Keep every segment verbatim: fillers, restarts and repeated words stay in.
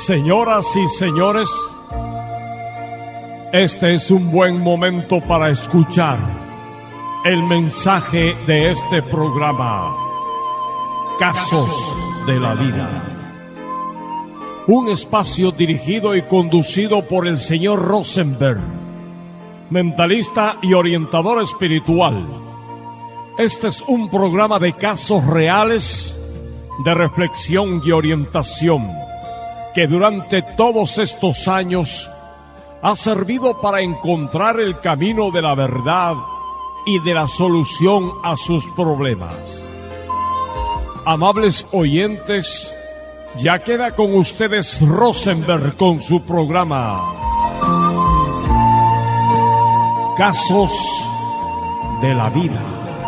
Señoras y señores, este es un buen momento para escuchar el mensaje de este programa, Casos de la Vida. Un espacio dirigido y conducido por el señor Rosenberg, mentalista y orientador espiritual. Este es un programa de casos reales, de reflexión y orientación, que durante todos estos años ha servido para encontrar el camino de la verdad y de la solución a sus problemas. Amables oyentes, ya queda con ustedes Rosenberg con su programa Casos de la Vida.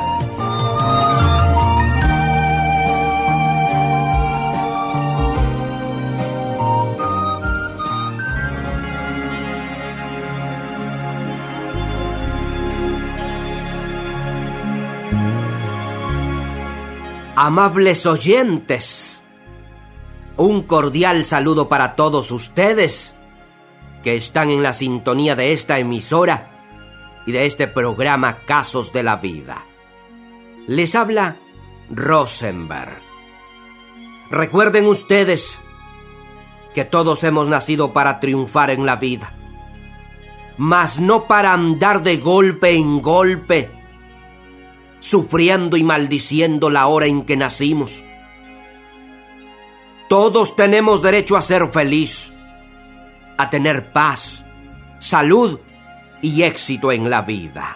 Amables oyentes, un cordial saludo para todos ustedes que están en la sintonía de esta emisora y de este programa Casos de la Vida. Les habla Rosenberg. Recuerden ustedes que todos hemos nacido para triunfar en la vida, mas no para andar de golpe en golpe, sufriendo y maldiciendo la hora en que nacimos. Todos tenemos derecho a ser feliz, a tener paz, salud y éxito en la vida.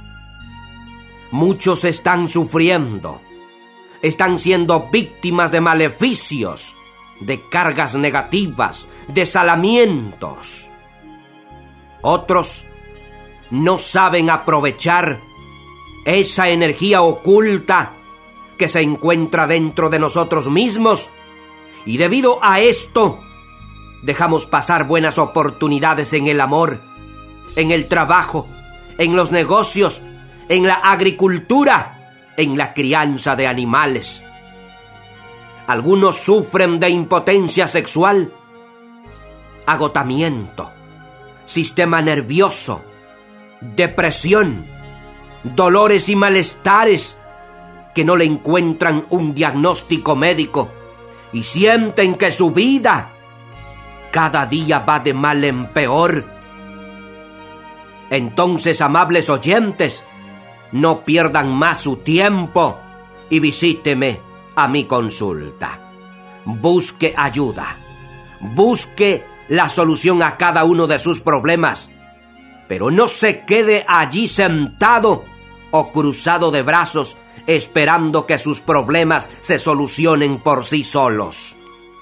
Muchos están sufriendo, están siendo víctimas de maleficios, de cargas negativas, de salamientos. Otros no saben aprovechar esa energía oculta que se encuentra dentro de nosotros mismos, y debido a esto dejamos pasar buenas oportunidades en el amor, en el trabajo, en los negocios, en la agricultura, en la crianza de animales. Algunos sufren de impotencia sexual, agotamiento, sistema nervioso, depresión, dolores y malestares que no le encuentran un diagnóstico médico y sienten que su vida cada día va de mal en peor. Entonces, amables oyentes, no pierdan más su tiempo y visíteme a mi consulta. Busque ayuda, busque la solución a cada uno de sus problemas, pero no se quede allí sentado o cruzado de brazos esperando que sus problemas se solucionen por sí solos.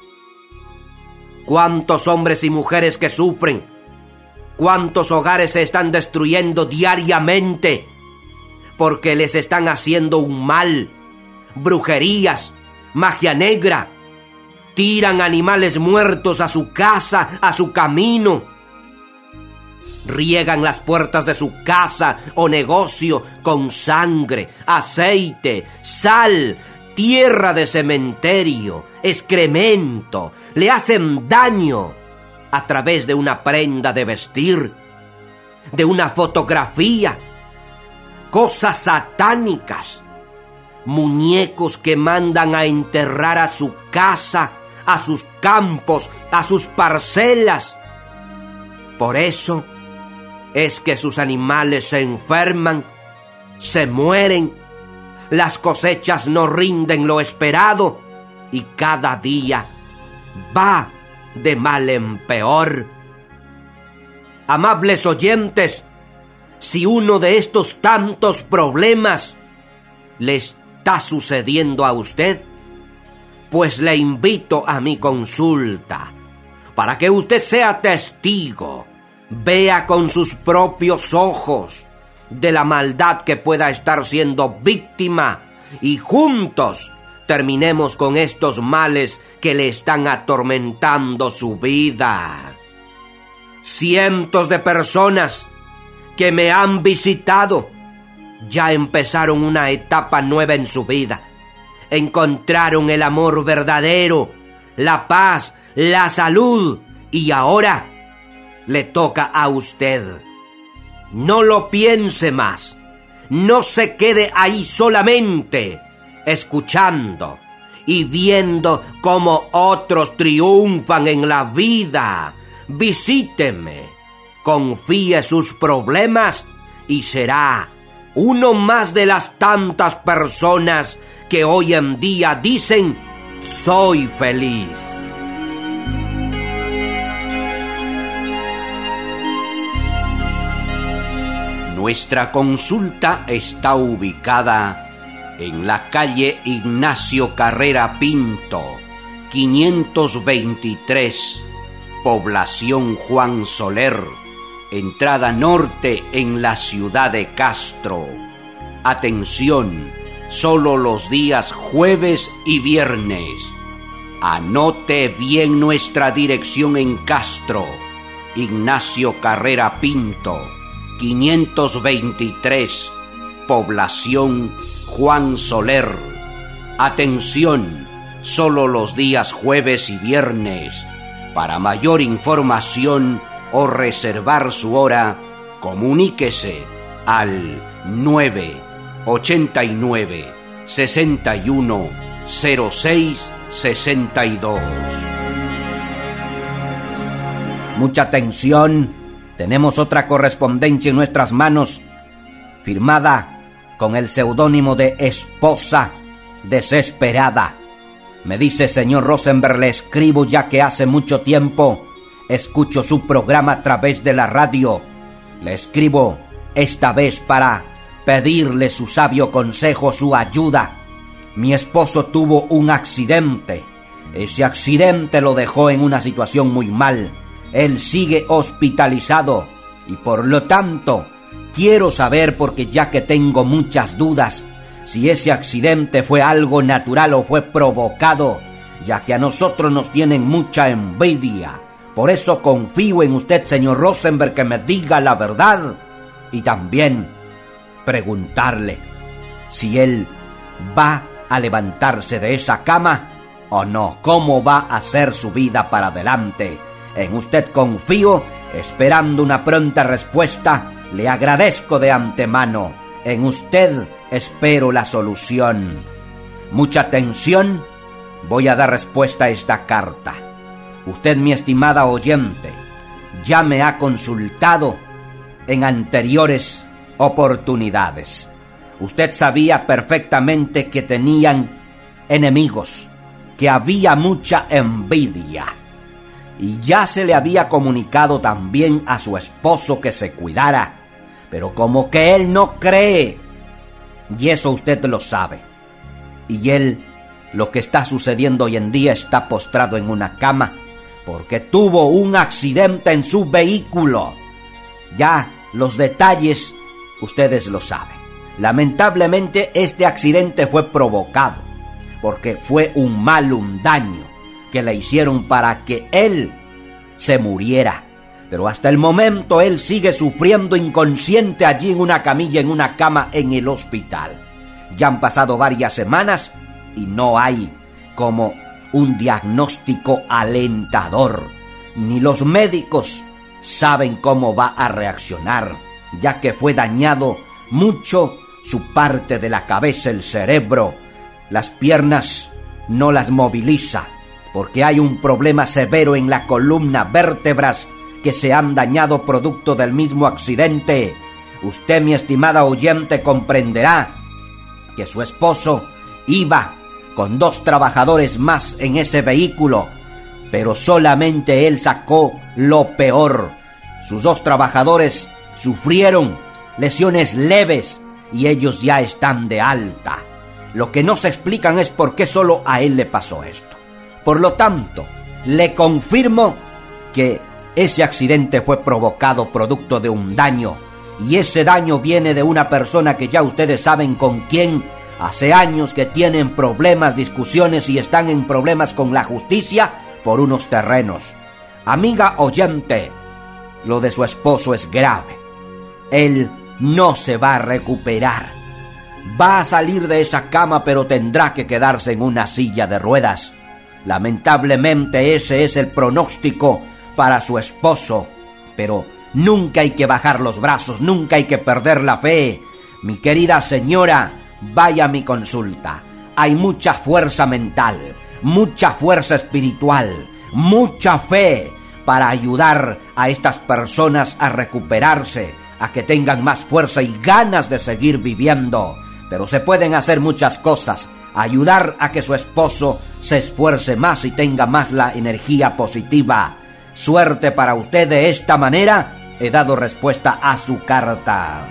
¿Cuántos hombres y mujeres que sufren? ¿Cuántos hogares se están destruyendo diariamente porque les están haciendo un mal? Brujerías, magia negra, tiran animales muertos a su casa, a su camino. Riegan las puertas de su casa o negocio con sangre, aceite, sal, tierra de cementerio, excremento. Le hacen daño a través de una prenda de vestir, de una fotografía, cosas satánicas, muñecos que mandan a enterrar a su casa, a sus campos, a sus parcelas. Por eso es que sus animales se enferman, se mueren, las cosechas no rinden lo esperado y cada día va de mal en peor. Amables oyentes, si uno de estos tantos problemas le está sucediendo a usted, pues le invito a mi consulta para que usted sea testigo, vea con sus propios ojos de la maldad que pueda estar siendo víctima y juntos terminemos con estos males que le están atormentando su vida. Cientos de personas que me han visitado ya empezaron una etapa nueva en su vida. Encontraron el amor verdadero, la paz, la salud, y ahora le toca a usted. No lo piense más. No se quede ahí solamente escuchando y viendo cómo otros triunfan en la vida. Visíteme, confíe sus problemas y será uno más de las tantas personas que hoy en día dicen: soy feliz. Nuestra consulta está ubicada en la calle Ignacio Carrera Pinto, quinientos veintitrés, población Juan Soler, entrada norte en la ciudad de Castro. Atención, solo los días jueves y viernes. Anote bien nuestra dirección en Castro: Ignacio Carrera Pinto, quinientos veintitrés, población Juan Soler. Atención, solo los días jueves y viernes. Para mayor información o reservar su hora, comuníquese al nueve ochenta y nueve, sesenta y uno, cero seis sesenta y dos. Mucha atención. Tenemos otra correspondencia en nuestras manos, firmada con el seudónimo de Esposa Desesperada. Me dice: señor Rosenberg, le escribo ya que hace mucho tiempo escucho su programa a través de la radio. Le escribo esta vez para pedirle su sabio consejo, su ayuda. Mi esposo tuvo un accidente. Ese accidente lo dejó en una situación muy mal. Él sigue hospitalizado y por lo tanto quiero saber, porque ya que tengo muchas dudas, si ese accidente fue algo natural o fue provocado, ya que a nosotros nos tienen mucha envidia. Por eso confío en usted, señor Rosenberg, que me diga la verdad, y también preguntarle si él va a levantarse de esa cama o no, cómo va a hacer su vida para adelante. En usted confío, esperando una pronta respuesta. Le agradezco de antemano. En usted espero la solución. Mucha atención. Voy a dar respuesta a esta carta. Usted, mi estimada oyente, ya me ha consultado en anteriores oportunidades. Usted sabía perfectamente que tenían enemigos, que había mucha envidia. Y ya se le había comunicado también a su esposo que se cuidara, pero como que él no cree, y eso usted lo sabe. Y él, lo que está sucediendo hoy en día, está postrado en una cama, porque tuvo un accidente en su vehículo. Ya los detalles ustedes lo saben. Lamentablemente este accidente fue provocado, porque fue un mal, un daño que le hicieron para que él se muriera. Pero hasta el momento él sigue sufriendo inconsciente allí en una camilla, en una cama en el hospital. Ya han pasado varias semanas y no hay como un diagnóstico alentador. Ni los médicos saben cómo va a reaccionar, ya que fue dañado mucho su parte de la cabeza, el cerebro. Las piernas no las moviliza, porque hay un problema severo en la columna, vértebras que se han dañado producto del mismo accidente. Usted, mi estimada oyente, comprenderá que su esposo iba con dos trabajadores más en ese vehículo, pero solamente él sacó lo peor. Sus dos trabajadores sufrieron lesiones leves y ellos ya están de alta. Lo que no se explican es por qué solo a él le pasó esto. Por lo tanto, le confirmo que ese accidente fue provocado producto de un daño, y ese daño viene de una persona que ya ustedes saben con quién. Hace años que tienen problemas, discusiones y están en problemas con la justicia por unos terrenos. Amiga oyente, lo de su esposo es grave. Él no se va a recuperar. Va a salir de esa cama, pero tendrá que quedarse en una silla de ruedas. Lamentablemente ese es el pronóstico para su esposo, pero nunca hay que bajar los brazos, nunca hay que perder la fe. Mi querida señora, vaya a mi consulta. Hay mucha fuerza mental, mucha fuerza espiritual, mucha fe para ayudar a estas personas a recuperarse, a que tengan más fuerza y ganas de seguir viviendo. Pero se pueden hacer muchas cosas. Ayudar a que su esposo se esfuerce más y tenga más la energía positiva. Suerte para usted. De esta manera he dado respuesta a su carta.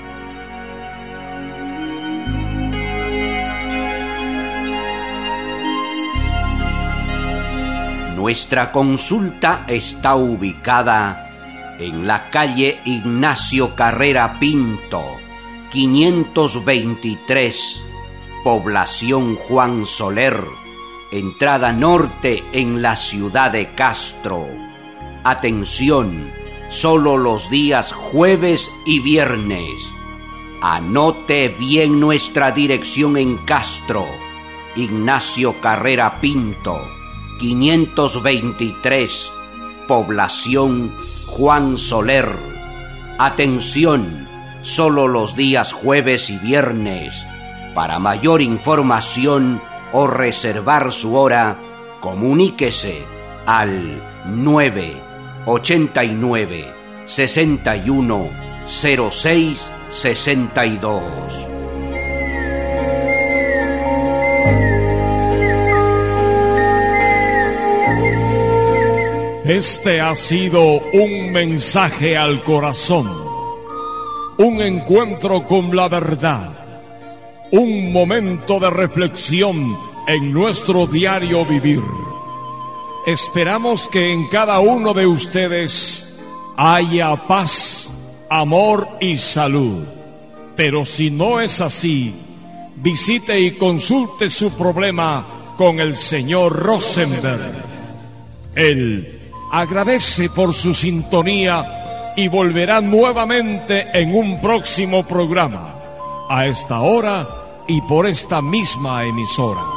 Nuestra consulta está ubicada en la calle Ignacio Carrera Pinto, quinientos veintitrés, población Juan Soler, entrada norte en la ciudad de Castro. Atención, solo los días jueves y viernes. Anote bien nuestra dirección en Castro, Ignacio Carrera Pinto, quinientos veintitrés, población Juan Soler. Atención, solo los días jueves y viernes. Para mayor información o reservar su hora, comuníquese al nueve ochenta y nueve, sesenta y uno, cero seis sesenta y dos. Este ha sido un mensaje al corazón, un encuentro con la verdad, un momento de reflexión en nuestro diario vivir. Esperamos que en cada uno de ustedes haya paz, amor y salud. Pero si no es así, visite y consulte su problema con el señor Rosenberg. Él agradece por su sintonía y volverá nuevamente en un próximo programa, a esta hora y por esta misma emisora.